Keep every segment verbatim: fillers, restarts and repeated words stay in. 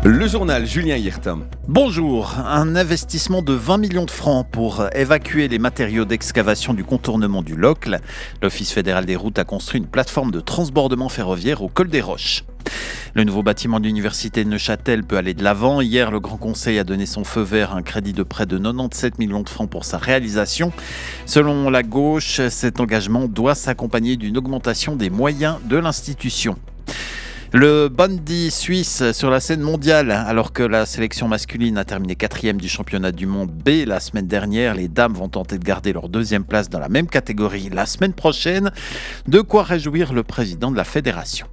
Le journal Julien Hirtom. Bonjour, un investissement de vingt millions de francs pour évacuer les matériaux d'excavation du contournement du Locle. L'Office fédéral des routes a construit une plateforme de transbordement ferroviaire au col des Roches. Le nouveau bâtiment de l'université de Neuchâtel peut aller de l'avant. Hier, le Grand Conseil a donné son feu vert à un crédit de près de quatre-vingt-dix-sept millions de francs pour sa réalisation. Selon la gauche, cet engagement doit s'accompagner d'une augmentation des moyens de l'institution. Le bandy suisse sur la scène mondiale, alors que la sélection masculine a terminé quatrième du championnat du monde B la semaine dernière, les dames vont tenter de garder leur deuxième place dans la même catégorie la semaine prochaine. De quoi réjouir le président de la fédération.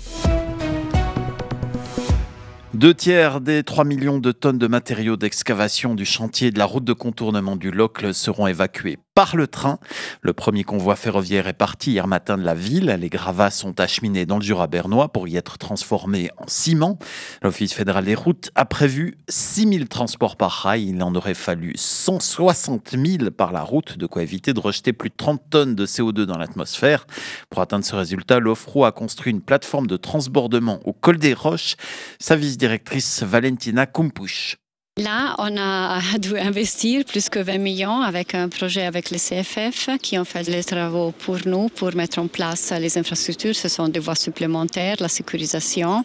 Deux tiers des trois millions de tonnes de matériaux d'excavation du chantier de la route de contournement du Locle seront évacués par le train. Le premier convoi ferroviaire est parti hier matin de la ville. Les gravats sont acheminés dans le Jura bernois pour y être transformés en ciment. L'Office fédéral des routes a prévu six mille transports par rail. Il en aurait fallu cent soixante mille par la route, de quoi éviter de rejeter plus de trente tonnes de C O deux dans l'atmosphère. Pour atteindre ce résultat, l'Ofro a construit une plateforme de transbordement au col des Roches. Sa vice-directrice Valentina Kumpusch. Là, on a dû investir plus que vingt millions avec un projet avec le C F F qui ont fait les travaux pour nous, pour mettre en place les infrastructures. Ce sont des voies supplémentaires, la sécurisation.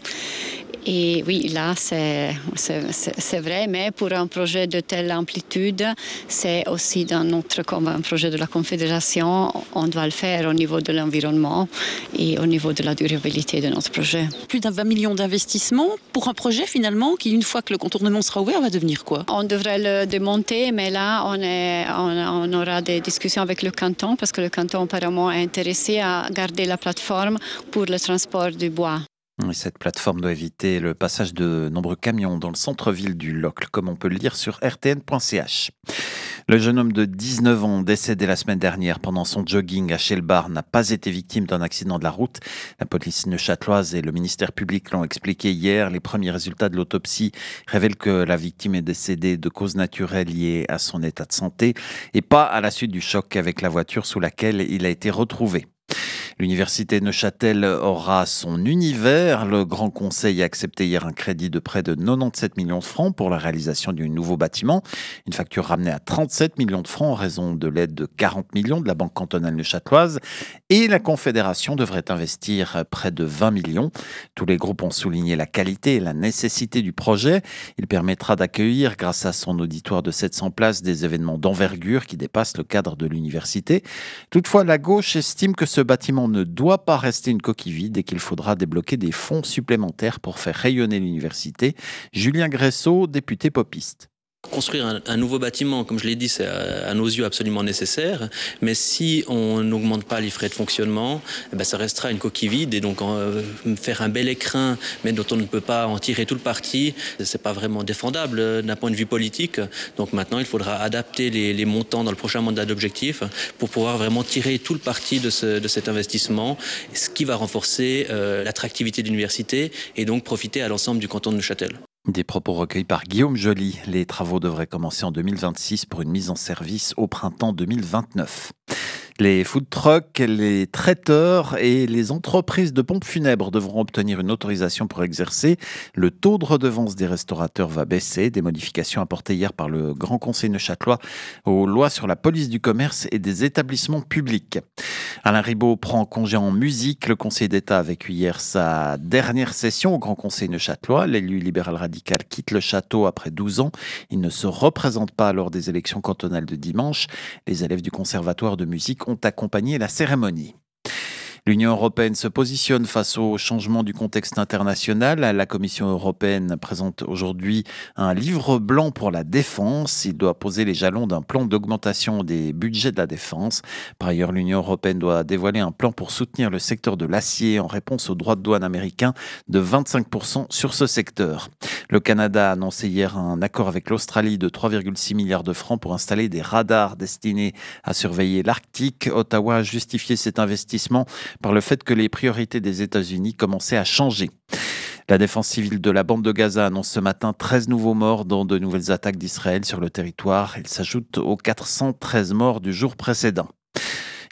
Et oui, là, c'est, c'est, c'est vrai, mais pour un projet de telle amplitude, c'est aussi dans notre, comme un projet de la Confédération, on doit le faire au niveau de l'environnement et au niveau de la durabilité de notre projet. Plus d'un vingt millions d'investissements pour un projet finalement qui, une fois que le contournement sera ouvert, va devenir quoi? On devrait le démonter, mais là, on, est, on, on aura des discussions avec le canton parce que le canton apparemment est intéressé à garder la plateforme pour le transport du bois. Cette plateforme doit éviter le passage de nombreux camions dans le centre-ville du Locle, comme on peut le lire sur r t n point c h. Le jeune homme de dix-neuf ans, décédé la semaine dernière pendant son jogging à Chelbar, n'a pas été victime d'un accident de la route. La police neuchâteloise et le ministère public l'ont expliqué hier. Les premiers résultats de l'autopsie révèlent que la victime est décédée de causes naturelles liées à son état de santé et pas à la suite du choc avec la voiture sous laquelle il a été retrouvé. L'université de Neuchâtel aura son univers. Le Grand Conseil a accepté hier un crédit de près de quatre-vingt-dix-sept millions de francs pour la réalisation du nouveau bâtiment. Une facture ramenée à trente-sept millions de francs en raison de l'aide de quarante millions de la Banque cantonale neuchâteloise. Et la Confédération devrait investir près de vingt millions. Tous les groupes ont souligné la qualité et la nécessité du projet. Il permettra d'accueillir, grâce à son auditoire de sept cents places, des événements d'envergure qui dépassent le cadre de l'université. Toutefois, la gauche estime que ce bâtiment ne doit pas rester une coquille vide et qu'il faudra débloquer des fonds supplémentaires pour faire rayonner l'université. Julien Gressot, député popiste. Construire un, un nouveau bâtiment, comme je l'ai dit, c'est à, à nos yeux absolument nécessaire. Mais si on n'augmente pas les frais de fonctionnement, eh ben ça restera une coquille vide. Et donc euh, faire un bel écrin, mais dont on ne peut pas en tirer tout le parti, c'est pas vraiment défendable euh, d'un point de vue politique. Donc maintenant, il faudra adapter les, les montants dans le prochain mandat d'objectifs pour pouvoir vraiment tirer tout le parti de, ce, de cet investissement, ce qui va renforcer euh, l'attractivité de l'université et donc profiter à l'ensemble du canton de Neuchâtel. Des propos recueillis par Guillaume Joly. Les travaux devraient commencer en deux mille vingt-six pour une mise en service au printemps deux mille vingt-neuf. Les food trucks, les traiteurs et les entreprises de pompes funèbres devront obtenir une autorisation pour exercer. Le taux de redevance des restaurateurs va baisser. Des modifications apportées hier par le Grand Conseil neuchâtelois aux lois sur la police du commerce et des établissements publics. Alain Ribaud prend congé en musique. Le Conseil d'État a vécu hier sa dernière session au Grand Conseil neuchâtelois. L'élu libéral radical quitte le château après douze ans. Il ne se représente pas lors des élections cantonales de dimanche. Les élèves du conservatoire de musique ont accompagné la cérémonie. L'Union européenne se positionne face au changement du contexte international. La Commission européenne présente aujourd'hui un livre blanc pour la défense. Il doit poser les jalons d'un plan d'augmentation des budgets de la défense. Par ailleurs, l'Union européenne doit dévoiler un plan pour soutenir le secteur de l'acier en réponse aux droits de douane américains de vingt-cinq pour cent sur ce secteur. Le Canada a annoncé hier un accord avec l'Australie de trois virgule six milliards de francs pour installer des radars destinés à surveiller l'Arctique. Ottawa a justifié cet investissement par le fait que les priorités des États-Unis commençaient à changer. La défense civile de la bande de Gaza annonce ce matin treize nouveaux morts dans de nouvelles attaques d'Israël sur le territoire. Ils s'ajoutent aux quatre cent treize morts du jour précédent.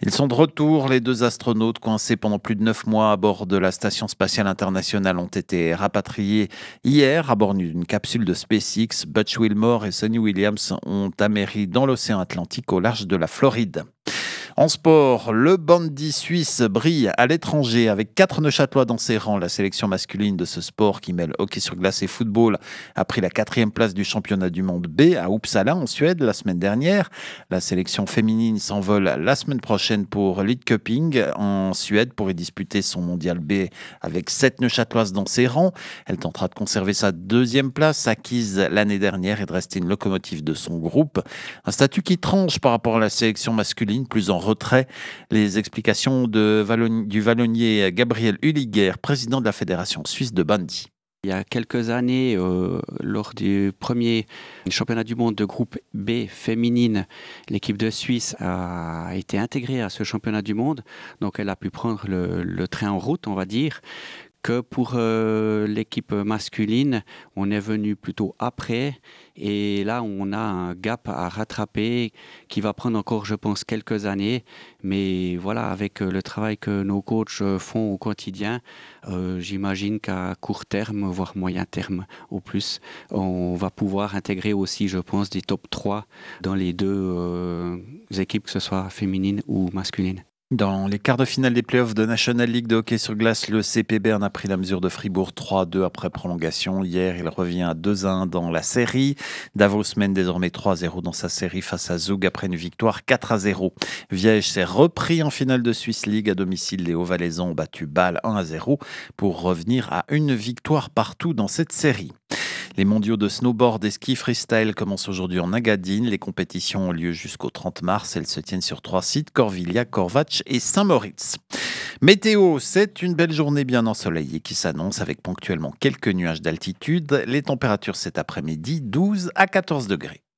Ils sont de retour. Les deux astronautes coincés pendant plus de neuf mois à bord de la Station spatiale internationale ont été rapatriés hier à bord d'une capsule de SpaceX. Butch Wilmore et Sonny Williams ont améri dans l'océan Atlantique au large de la Floride. En sport, le bandy suisse brille à l'étranger avec quatre Neuchâtelois dans ses rangs. La sélection masculine de ce sport qui mêle hockey sur glace et football a pris la quatrième place du championnat du monde B à Uppsala en Suède la semaine dernière. La sélection féminine s'envole la semaine prochaine pour Lidköping en Suède pour y disputer son mondial B avec sept Neuchâteloises dans ses rangs. Elle tentera de conserver sa deuxième place acquise l'année dernière et de rester une locomotive de son groupe. Un statut qui tranche par rapport à la sélection masculine, plus en retrait. Les explications de Vallon- du vallonnier Gabriel Hulliger, président de la Fédération suisse de bandy. Il y a quelques années, euh, lors du premier championnat du monde de groupe B féminine, l'équipe de Suisse a été intégrée à ce championnat du monde. Donc elle a pu prendre le, le train en route, on va dire. Que pour euh, l'équipe masculine, on est venu plutôt après. Et là, on a un gap à rattraper qui va prendre encore, je pense, quelques années. Mais voilà, avec le travail que nos coachs font au quotidien, euh, j'imagine qu'à court terme, voire moyen terme au plus, on va pouvoir intégrer aussi, je pense, des top trois dans les deux euh, équipes, que ce soit féminine ou masculine. Dans les quarts de finale des playoffs de National League de hockey sur glace, le C P Bern a pris la mesure de Fribourg trois à deux après prolongation. Hier, il revient à deux à un dans la série. Davos mène désormais trois à zéro dans sa série face à Zug après une victoire quatre à zéro. Viège s'est repris en finale de Swiss League à domicile. Les Hauts-Valaisans ont battu Bâle un à zéro pour revenir à une victoire partout dans cette série. Les mondiaux de snowboard et ski freestyle commencent aujourd'hui en Agadine. Les compétitions ont lieu jusqu'au trente mars. Elles se tiennent sur trois sites, Corvilla, Corvatsch et Saint-Moritz. Météo, c'est une belle journée bien ensoleillée qui s'annonce avec ponctuellement quelques nuages d'altitude. Les températures cet après-midi, douze à quatorze degrés.